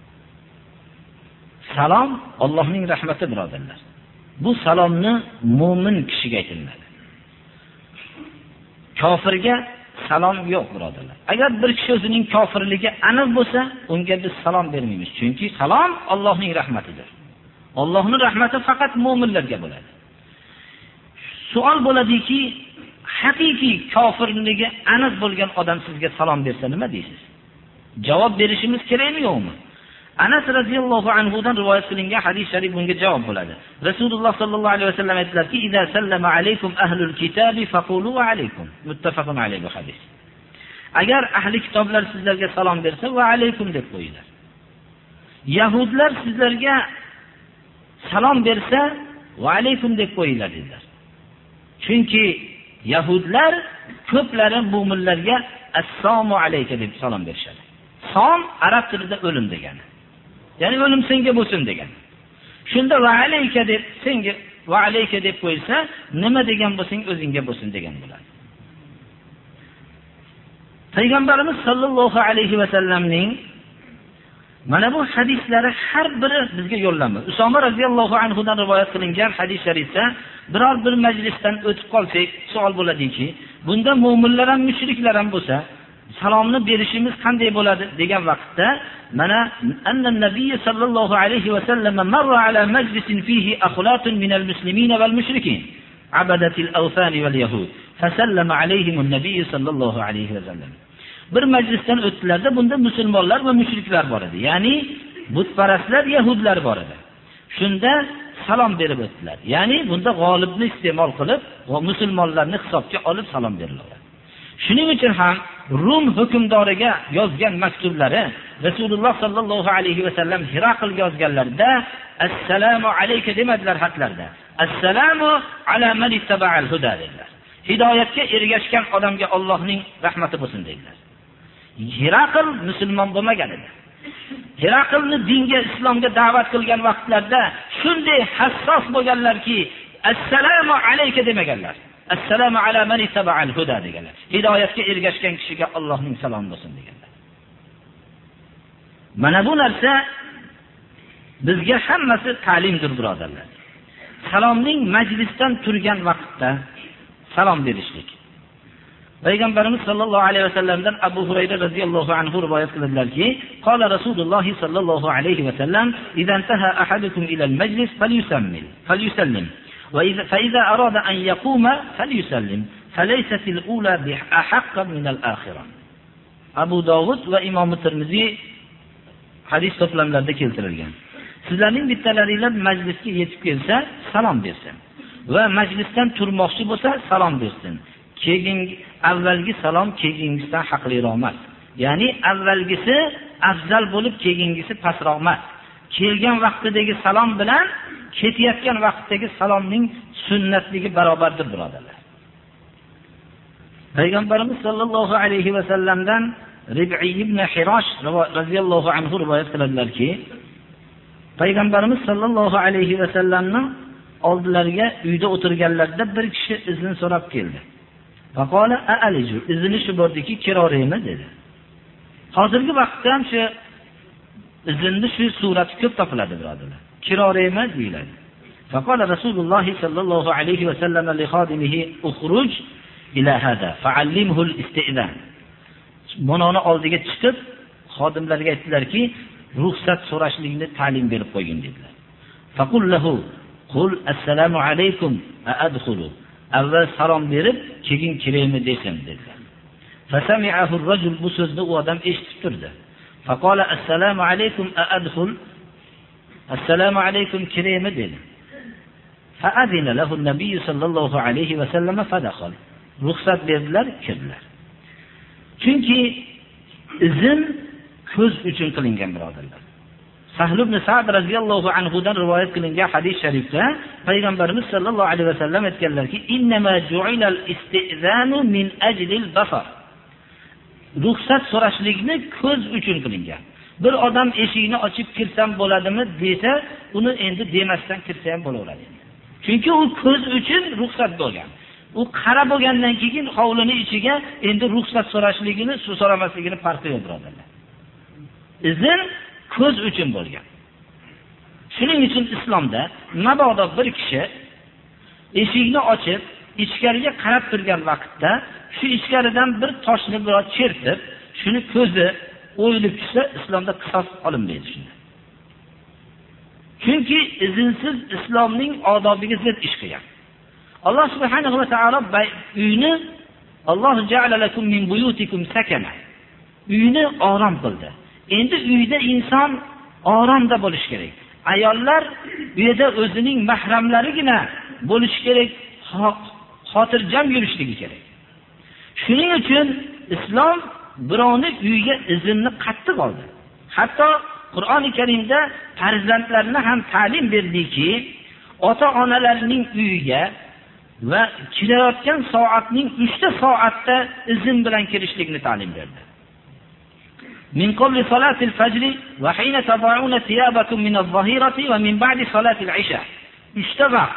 Salom Allohning rahmati birodarlar. Bu salomni mu'min kishiga aytiladi. Kofirga salom yo'q birodarlar. Agar bir kishi o'zining kofirligi aniq bo'lsa, unga biz salom bermaymiz. Chunki salom Allohning rahmatidir. Allohning rahmati faqat mu'minlarga bo'ladi. Savol bo'ladiki, haqiqiy kofirligi aniq bo'lgan odam sizga salom bersa nima deysiz? Javob berishimiz kerakmi yo'qmi? Anas radhiyallohu anhu dan rivoyat qilingan hadis sharif bunga javob bo'ladi. Rasululloh sallallohu alayhi vasallam aytdilarki, "Idza sallama alaykum ahlul kitabi faqulu va alaykum." Muttafaqun alayhi bu hadis. Agar ahli kitoblar sizlarga salom bersa, va alaykum deb qo'yinglar. Yahudlar sizlarga salom bersa, va alaykum deb qo'yinglar dedilar. Chunki yahudlar ko'plari mu'minlarga assalomu alayka deb salom berishadi. Som arab tilida o'lim degani. Ya'ni o'lim senga bo'lsin degan. Shunda va alayka deb senga va alayka deb qo'ysa, nima degan bo'lsang o'zingga bo'lsin degan bo'ladi. Payg'ambarimiz sollallohu alayhi va sallamning mana bu hadislari har biri bizga yo'llanma. Usoma radhiyallohu anhu dan rivoyat qilingan hadis sharifda biror bir majlisdan o'tib qolsak, savol bo'ladiki, bunda mu'minlar ham mushriklar ham bo'lsa, salomni berishimiz qanday bo'ladi degan vaqtda mana annan nabiy sallallohu alayhi va sallam marra ala majlisin fihi akhlatun minal muslimin wal mushrikin abadatil awthan wal yahud fasallama alayhim an-nabiy sallallohu alayhi va sallam. Bir majlisdan o'tdilarda bunda musulmonlar va mushriklar bor edi. Ya'ni butparastlar, yahudlar bor edi. Shunda salom berib o'tdilar. Ya'ni bunda g'olibni iste'mol qilib va musulmonlarni hisobga olib salom beriladi. Shuning uchun ham Rum hukmdoriga yozgan maktublari Rasululloh sallallohu alayhi va sallam Hiraqlga yozganlarida assalomu alayka demadilar xatlarda. Assalomu ala man ittaba'al huda dedilar. Hidoyatga ergashgan odamga Allohning rahmati bo'lsin dedilar. Hiraql musulmon bo'lmagan edi. Hiraqlni dinga, islomga da'vat qilgan vaqtlarda shunday hassos bo'lganlarki, assalomu alayka demaganlar. Assalomu ala man ittaba'al huda deganlar. Hidoyatga ergashgan kishiga Allohning salomi bo'lsin deganlar. Mana bu narsa bizga hammasi ta'limdir birodarlar. Salomning majlisdan turgan vaqtda salom berishlik. Payg'ambarimiz sollallohu alayhi vasallamdan Abu Hurayra radhiyallohu anhu rivoyat qiladilarki, qala Rasululloh sollallohu alayhi vasallam, "Idza intaha ahadukum ila al-majlis falyusallim. فإذا أراد أن يقوم فليسلم فليست الأولى بأحق من الآخرة." Abu Dovud va Imom Tirmiziy hadis to'plamlarida keltirilgan. Sizlarning bittalaringlar majlisga yetib kelsa, salom bersin va majlisdan turmoqchi bo'lsa, salom bersin. Keyin avvalgi salom keyingisidan haqliroq emas. Ya'ni avvalgisi afzal bo'lib, keyingisi pastroq emas. kelgan vaqtidagi salom bilan ketayotgan vaqtdagi salomning sunnatligi barobardir, birodarlar. Payg'ambarimiz sollallohu alayhi va sallamdan Rib'i ibn Hirosh radhiyallohu anhu rivoyat qiladilarki, Payg'ambarimiz sollallohu alayhi va sallamning oldilariga uyda o'tirganlarida bir kishi izn so'rab keldi. Faqola a'aliju, izni shu bordiki, kiroraymi dedi. Hozirgi vaqtda ham shu izni shu surati ko'p topiladi, birodarlar. Kiroraymi deyiladi. Faqola Rasululloh sollallohu alayhi va sallam li xodimihi ukhruj ila hada fa'allimhu al-istizan. Bunoni oldiga chiqib, xodimlarga aytdilarki, ruxsat so'rashlikni ta'lim berib qo'ying dedilar. Faqul lahu qul assalomu alaykum a'adkhulu. Avval salom berib, keyin kiraymi desam dedilar. Fasami'ahu ar-rajul, bu so'zni u odam eshitib turdi. Faqala assalomu alaykum a'adkhul. Assalomu alaykum kiraymi dedi. Fa'adina lahu an-nabiy sallallohu alayhi va sallam fadakhala. Ruxsat berdilar, kirdilar. Chunki izn ko'z uchun qilingan, birodarlar. Sahl ibn Sa'd radhiyallohu anhu dan rivoyat qilingan hadis sharifda Payg'ambarimiz sollallohu alayhi va sallam aytganlarki, "Innama ju'ila al-istizanu min ajli al-basar." Ruxsat so'rashlikni ko'z uchun qilingan. Bir odam eshikni ochib kirsam bo'ladimi desa, uni endi demasdan kirsa ham bo'laveradi. Chunki u ko'z uchun ruxsat bo'lgan. U qara bo'lgandan keyin hovlining ichiga endi ruxsat so'rashligini, suv so'ramasligini farqi yo'q, birodarlar. Izn ko'z uchun bo'lgan. Shuning uchun islomda mabodo bir kishi eshikni ochib, ichkariga qarab turgan vaqtda shu ichkaridan bir toshni biroz chertib, shuni ko'zi o'yilib tushsa, islomda qisos olinmaydi shunda. Chunki izinsiz islomning odobiga zid ish qilgan. Alloh subhanahu va taolo uyni Alloh ja'ala lakum min buyutikum sakana. Uyni orom qildi. Endi uyda inson oromda bo'lish kerak. Ayollar uyda o'zining mahramlarigina bo'lish kerak, xotirjam yurishligi kerak. Shuning uchun islom birovni uyiga izinni qattiq oldi. Hatto Qur'oni Karimda farzandlarni ham ta'lim berdiki, ota-onalarning uyiga va kirayotgan soatning 3 soatda izn bilan kirishlikni ta'lim berdi. Min qabli salatil fajr va hina tad'una thiyabakum min adh-dhahirati va min ba'di salatil isha. 3 vaqt.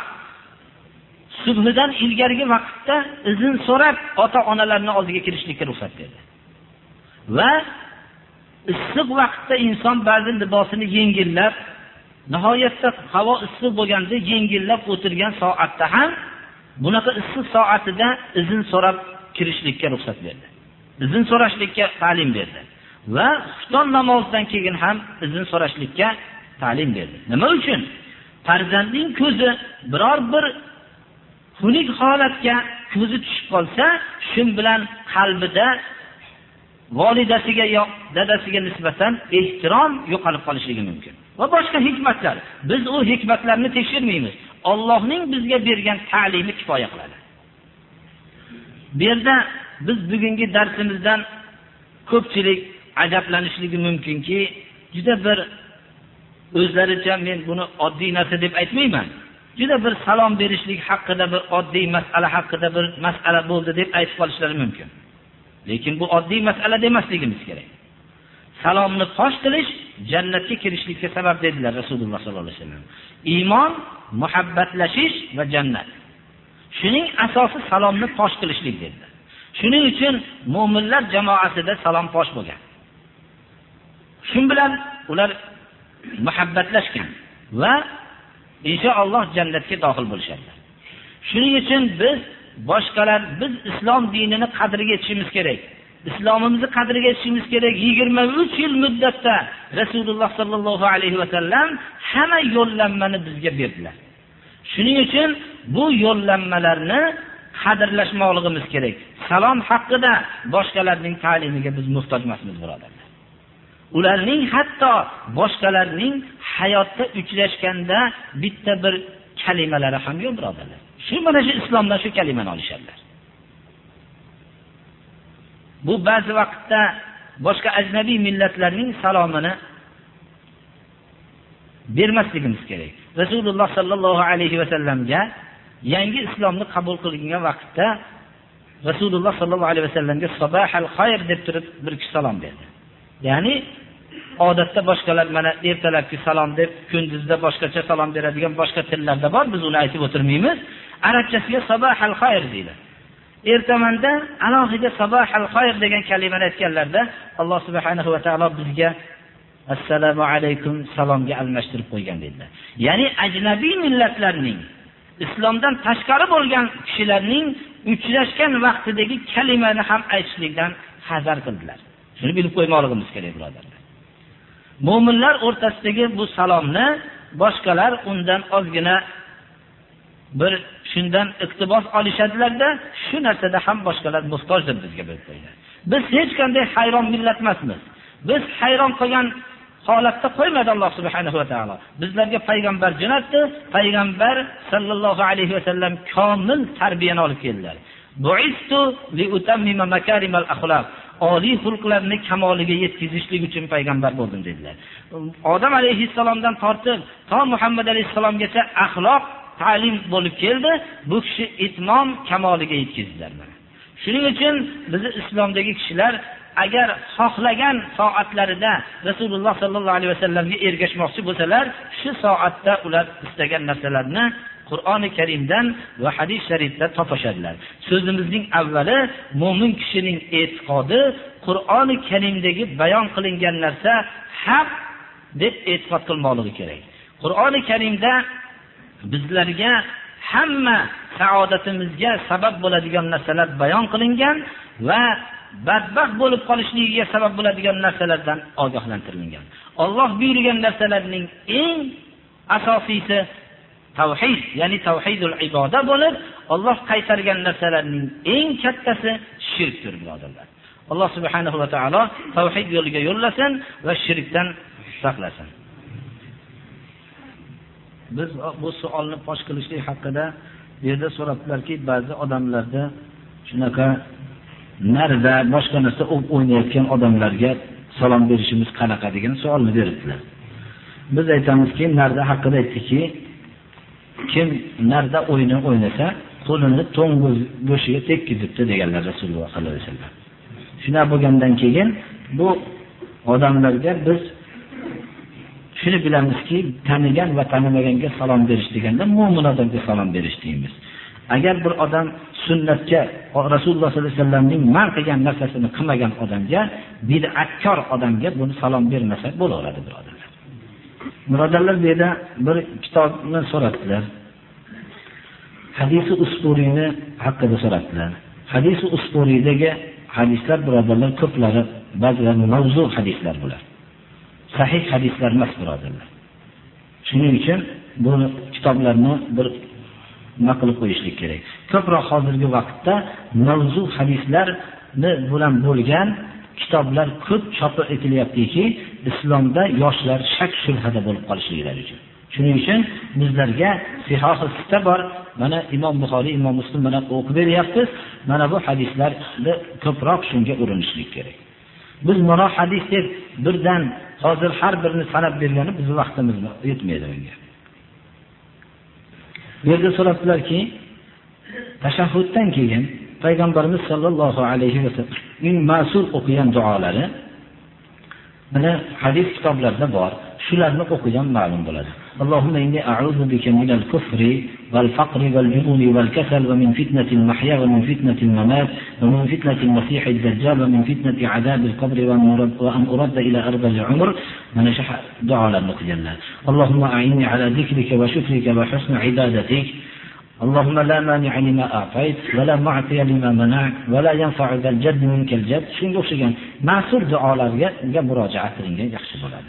Subhdan ilgarigi vaqtda izn so'rab ota-onalarning oldiga kirishlikka ruxsat berdi. Va issiq vaqtda inson ba'zi libosini yengillab, nihoyatda havo issiq bo'lganda yengillab o'tirgan soatda ham bunaqa issiq soatida izn so'rab kirishlikka ruxsat berdi. Izn so'rashlikka ta'lim berdi. Va xufton namozidan keyin ham izn so'rashlikka ta'lim berdi. Nima uchun? Farzandning ko'zi biror bir xunuk holatga ko'zi tushib qolsa, shun bilan qalbida volidasiga yo dadasiga nisbatan ehtirom yo'qolib qolishligi mumkin. Va boshqa hikmatlar. Biz u hikmatlarni tekshirmaymiz. Allohning bizga bergan ta'limi kifoya qiladi. Bu yerda biz bugungi darsimizdan ko'pchilik ajablanishligi mumkinki, juda bir o'zlaricha, men buni oddiy narsa deb aytmayman. Juda bir salom berishlik haqida, bir oddiy masala haqida bir masala bo'ldi deb aytib qolishlari mumkin. Lekin bu oddiy masala demasligimiz kerak. Salomni fosh qilish jannatga kirishlikka sabab dedilar Rasululloh sollallohu alayhi vasallam. Iymon, muhabbatlashish va jannat. Shuning asosi salomni fosh qilishlik dedilar. Shuning uchun mu'minlar jamoasida salom fosh bo'lgan. Shun bilan ular muhabbatlashgan va inshaalloh jannatga daxil bo'lishadilar. Shuning uchun biz islom dinini qadriga yetishimiz kerak. Islomimizni qadriga yetishimiz kerak. 23 yil muddatda Rasululloh sallallohu alayhi va sallam hamma yo'llanmani bizga berdilar. Shuning uchun bu yo'llanmalarni qadrlashmoqligimiz kerak. Salom haqida boshqalarning ta'limiga biz muhtoj emasmiz, birodarlar. Ularning hatto boshqalarning hayotda uchrashganda bitta bir kalimalari ham yo'q, birodarlar. Shu mana shu islomdan shu kalimani olishadilar. Bu ba'zi vaqtda boshqa ajnabiy millatlarning salomini bermasligimiz kerak. Rasululloh sallallohu alayhi va sallamga yangi islomni qabul qilgan vaqtda Rasululloh sallallohu alayhi va sallamga sabahal xayr deb turib bir kishi salom berdi. Ya'ni odatda boshqalar mana ertalabki salom deb, kunduzda boshqacha salom beradigan boshqa tillarda bor, biz uni aytib o'tirmaymiz. Arabchasiga sabahal xayr deydi. Ertamanda alohida sabahal xayr degan kalimani aytganlarda Alloh subhanahu va taolo bizga assalomu alaykum salomga almashtirib qo'ygan dedilar. Ya'ni ajnabiy millatlarning, islomdan tashqari bo'lgan kishilarning uchrashgan vaqtidagi kalimani ham aytishlikdan hazar qildilar. Shuni bilib qo'ymoqligimiz kerak, birodarlar. Mo'minlar o'rtasidagi bu salomni boshqalar undan ozgina bir shundan iqtibos olishadilarda, shu narsada ham boshqalar muhtojdir bizga bilib qo'ygan. Biz hech qanday hayron millat emasmiz. Biz hayron qolgan holatda qo'ymadi Alloh subhanahu va taolo. Bizlarga payg'ambar jo'natdi. Payg'ambar sallallohu alayhi va sallam komil tarbiyani olib keldilar. Bu'istu li utammima makarimal axloq. Oliy xulqlarni kamoliga yetkazishlik uchun payg'ambar bo'ldim dedilar. Odam alayhissalomdan tortib to Muhammad alayhissalomgacha axloq ta'lim bo'lib keldi. Bu kishi itmom kamoliga yetkazdilar. Shuning uchun bizni islomdagi kishilar agar xohlagan soatlarida Rasululloh sallallohu alayhi vasallamga ergashmoqchi bo'lsalar, shu soatda ular istagan narsalarni Qur'oni Karimdan va hadis sharifdan topishadilar. So'zimizning avvali mu'min kishining e'tiqodi Qur'oni Karimdagi bayon qilingan narsa haq deb e'tiqod qilmoqligi kerak. Qur'oni Karimda bizlarga hamma saodatimizga sabab bo'ladigan narsalar bayon qilingan va badbaxt bo'lib qolishligiga sabab bo'ladigan narsalardan ogohlantirilgan. Alloh buyurgan narsalarning eng asosiysi tavhid, ya'ni tavhidul iboda bo'lib, Alloh qaytargan narsalarning eng kattasi shirkdir, birodarlar. Alloh subhanahu va taolo tavhid yo'liga yo'llasin va shirkdan saqlasin. Biz bu savolni fosh qilishlik haqida bu yerda so'rabdilarki, ba'zi odamlarda shunaqa narda boshqa narsa o'ynayotgan odamlarga salom berishimiz qanaqa degan savolni beribdilar. Biz aytamizki, narda haqida aytdikki, kim narda o'yini o'ynasa, qo'lini to'ng'iz go'shiga tekkizibdi deganlar Rasululloh sollallohu alayhi vasallam. Shuna bo'lgandan keyin bu odamlarga biz shuni bilamizki, tanigan va tanimaganga salom berish deganda mo'min odamga salom berish deymiz. Agar bir odam sunnatga, Rasululloh sollallohu alayhi vasallamning man qilgan narsasini qilmagan odamga, bid'atkor odamga buni salom bermasa bo'laveradi, birodarlar. Birodarlar, bu yerda bir kitobni so'ratdilar. Hadisi Usturiyni haqida so'ratdilar. Hadisi Usturiyidagi hadislar, birodarlar, ko'plari ba'zilari mavzu hadislar bular. Sahih hadislar emas, birodarlar. Shuning uchun bu kitoblarni bir nima qilib qo'yishlik kerak. Ko'proq hozirgi vaqtda mavzu hadislarni bilan bo'lgan kitoblar ko'p chop etilyaptiki, islomda yoshlar shak shubhada bo'lib qolishliklari uchun. Shuning uchun bizlarga sihoh-u sitta bor. Mana Imom Buxoriy, Imom Muslim mana o'qib beryapmiz. Mana bu hadislarni ko'proq shunga urinishlik kerak. Biz mana hadis deb birdan hozir har birini sanab bergani bizning vaqtimiz yetmaydi bunga. Bu yerda so'rabdilarki, tashahhuddan keyin payg'ambarimiz sollallohu alayhi vasallamning ma'sul o'qigan duolari mana hadis kitoblarida bor. Shularni o'qigan ma'lum bo'ladi. Allohumma inni a'udhu bika minal kufri wal faqri wal jubuni wal kasal va min fitnatil mahya va min fitnatil mamat va min fitnatil masihid dajjal va min fitnati azabil qabr va an uradda ila ardil umr. Mana shu duolarni o'qiganlar. Allohumma a'inni ala zikrika va shukrika va husni ibadatik. Allahumma la mani'a lima a'tayt va la mu'tiya lima mana'at va la yanfa'u zal jadd minkal jadd. Shunga o'xshagan ma'sur duolarga murojaat qilingan yaxshi bo'ladi.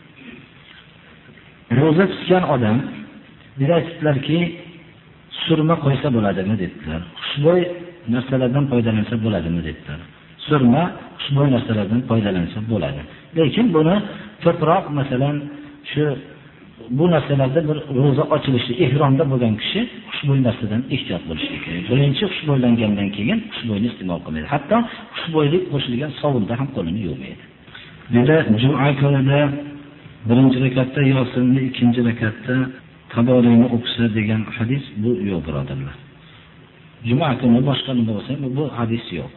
Ro'za tutgan odam aytdilarki, surma qo'ysa bo'ladimi dedilar. Xushbo'y narsalardan foydalansa bo'ladimi dedilar. Surma xushbo'y narsalardan foydalansa bo'ladi. Lekin buni ko'proq masalan shu bu narsalarda bir ro'za ochilishi, ihromda bo'lgan kishi xushbo'y narsadan ehtiyot bo'lishi kerak. Birinchi xushbo'ylangandan keyin xushbo'yni iste'mol qilmaydi. Hatto xushbo'ylik qo'shilgan sovunda ham qo'lini yuvmaydi. Bunda juma kunida birinchi rakatda Yosinni, ikkinchi rakatda Taborini o'qisa degan hadis bu yo'q birodarlar. Juma kuni boshqa nima bo'lsa, bu hadis yo'q.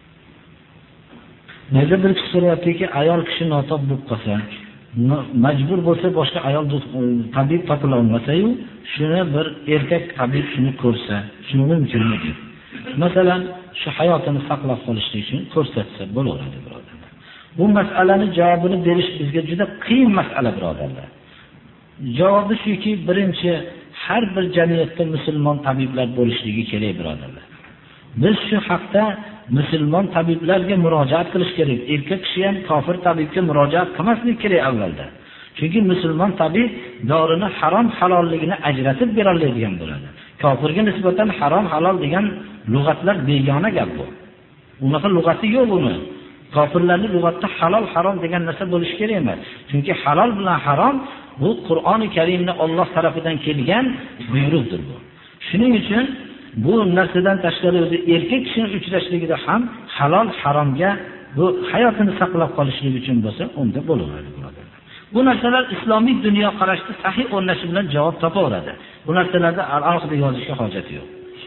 Nega bir kishi so'rayaptiki, ayol kishi notob bo'lib qolsa, majbur bo'lsa boshqa ayol tabib topila olmasa-yu, shuni bir erkak tabib shuni ko'rsa, shuni mumkinmi? Masalan, shu hayotini saqlab qolishlik uchun ko'rsatsa bo'laveradi birodarlar. Bu masalani javobini berish bizga juda qiyin masala birodarlar. Javobi shuki, birinchi har bir jamiyatda musulmon tabiblar bo'lishligi kerak birodarlar. Biz shu haqda musulmon tabiblarga murojaat qilish kerak. Erkak kishi ham kofir tabibga murojaat qilmaslik kerak avvalda. Chunki musulmon tabib dorini harom halolligini ajratib bera oladigan bo'ladi. Kofirga nisbatan harom halol degan lug'atlar begona gap bu. Unaqa lug'ati yo'q uni. Kofirlarning lug'atda halol harom degan narsa bo'lish kerak emas. Chunki halol bilan harom bu Qur'oni Karimning Alloh tarafidan kelgan buyruqdir bu. Shuning uchun bu narsadan tashqari o'zi erkak kishining uchrashligida ham halol haromga bu hayotini saqlab qolishlik uchun bo'lsa, unda bo'laveradi birodarlar. Bu narsalar islomiy dunyo qarashida sahih o'rnashi bilan javob topaveradi. Bu narsalarda alohida yozishga hojat yo'q.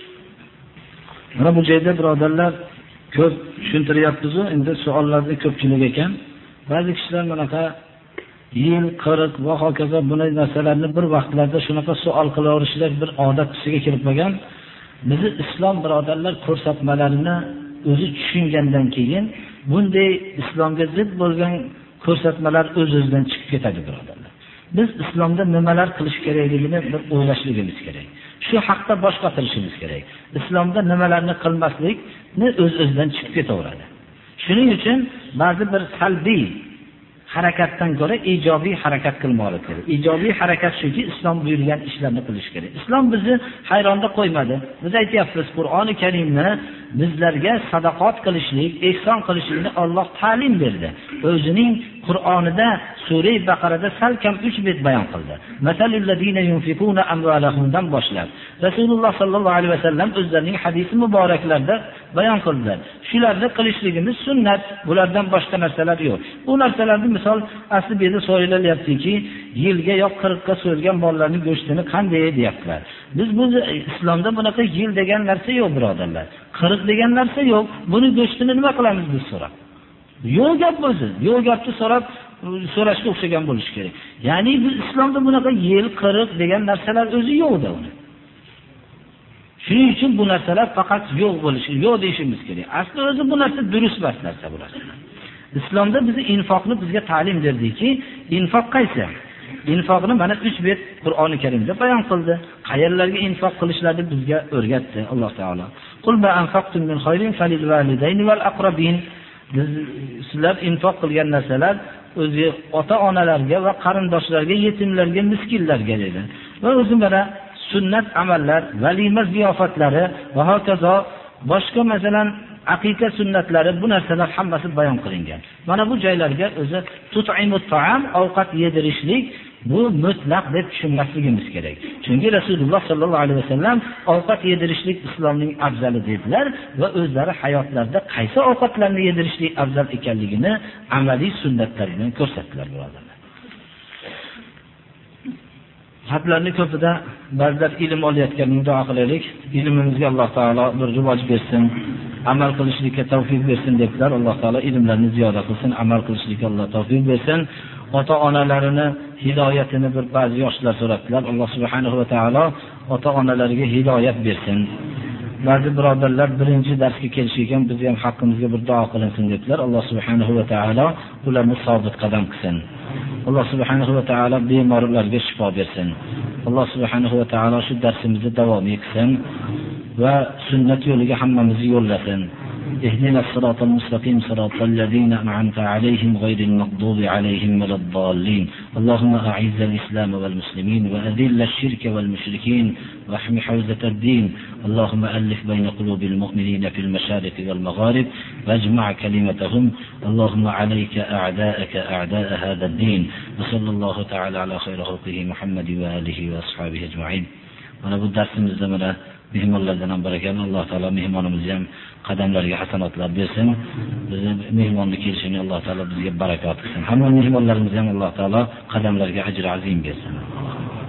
Mana bu joyda birodarlar ko'p tushuntiryapmiz-ku, endi savollarning ko'pchiligi ekan. Ba'zi kishilar bunaqa yil 40 va hokazo bunday narsalarni bir vaqtlarda shunaqa savol qilaverishlar bir odat tusiga kirib qolgan. Bizi islom birodarlar ko'rsatmalarini o'zi tushungandan keyin bunday islomga zid bo'lgan ko'rsatmalar o'z-o'zidan chiqib ketadi birodarlar. Biz islomda nimalar qilish kerakligini bir o'ylashligimiz kerak. Shu haqda bosh qotirishimiz kerak. Islomda nimalarni qilmaslikni o'z-o'zidan chiqib ketaveradi. Shuning uchun ba'zi bir salbiy harakatdan ko'ra ijobiy harakat qilmoqlik kerak. Ijobiy harakat shuki, islom buyurgan ishlarni qilish kerak. Islom bizni hayronda qo'ymadi. Biz aytyapmiz, Qur'oni Karimni bizlarga sadaqat qilishlik, ihson qilishlikni Alloh ta'lim berdi. O'zining Qur'onida Sura Baqarada salkam 3 bet bayon qildi. Masalul ladina yunfiquna amwalahumdan boshlab Rasululloh sallallohu alayhi vasallam o'zlarining hadisi muboraklarida bayon qildilar. Shularni qilishligimiz sunnat, bulardan boshqa narsalar yo'q. Bu narsalarni misol asli bu yerda so'ralyaptiki, yilga yo'q 40 ga so'yilgan bolalarning go'shtini qanday deyaptilar. Biz bu islomda bunaqa yil degan narsa yo'q birodarlar. 40 degan narsa yo'q. Buni go'shtini nima qilamiz biz so'rab? Yo'q gap o'zi. Yo'q gapni so'rashga o'xshagan bo'lish kerak. Ya'ni biz islomda bunaqa yil 40 degan narsalar o'zi yo'q-da uni. Shuning uchun bu narsalar faqat yo'q bo'lishi, yo'q deyishimiz kerak. Asli o'zi bu narsa durust emas narsa bu narsa. Islomda bizni infoqni bizga ta'lim berdiki, infoq qaysi? Infoqni mana 3 bet Qur'oni Karimda bayon qildi. Qayerlarga infoq qilishlarni bizga o'rgatdi Alloh taolo. Qul ma anfaqtum min khayrin falil validayni val aqrabin. Sizlar infoq qilgan narsalar o'zi ota-onalarga va qarindoshlarga, yetimlarga, miskinlarga dedi. Va o'zi mana sunnat amallar, valima ziyofatlari va hokazo boshqa masalan aqiqa sunnatlari, bu narsalar hammasi bayon qilingan. Mana bu joylarga o'zi tut'imut ta'am, ovqat yedirishlik bu mutlaq deb tushunmasligimiz kerak. Chunki Rasululloh sallallohu alayhi vasallam ovqat yedirishlik islomning afzali dedilar va o'zlari hayotlarida qaysi ovqatlarni yedirishlik afzal ekanligini amaliy sunnatlar bilan ko'rsatdilar birodarlar. Xatlarning ko'pida ba'zilar ilm olayotganini duo qilaylik. Ilmimizga Alloh taolo bir rivoj bersin, amal qilishlikka tavfiq bersin deblar. Alloh taolo ilmlarni ziyoda qilsin, amal qilishlikka Alloh tavfiq bersin. Ota-onalarini hidoyatini bir ba'zi yoshlar so'rabdilar. Alloh subhanahu va taolo ota-onalariga hidoyat bersin. Ba'zi birodarlar birinchi darsga kelishgan, biz ham haqqimizga bir duo qilinsin deblar. Alloh subhanahu va taolo ularni sobit qadam qilsin. Alloh subhanahu va taolo bemorlarga shifo bersin. Alloh subhanahu va taolo shu darsimizni davom etsin va sunnat yo'liga hammamizni yo'llasin. اهدنا الصراط المستقيم صراط الذين أنعمت عليهم غير المغضوب عليهم ولا الضالين. اللهم أعز الإسلام والمسلمين وأذل الشرك والمشركين واحم حوزة الدين. اللهم ألف بين قلوب المؤمنين في المشارق والمغارب واجمع كلمتهم. اللهم عليك أعداءك أعداء هذا الدين. وصلى الله تعالى على خير خلقه محمد وآله وأصحابه أجمعين. Mana bu darsimizda mana mehmonlardan ham barakani. Alloh taolo mehmonimizga ham qadamlariga hasanotlar bersin. Bizni mehmonni kelishini Alloh taolo bizga barakot qilsin. Hamma mehmonlarimizga ham Alloh taolo qadamlariga ajr azim bersin.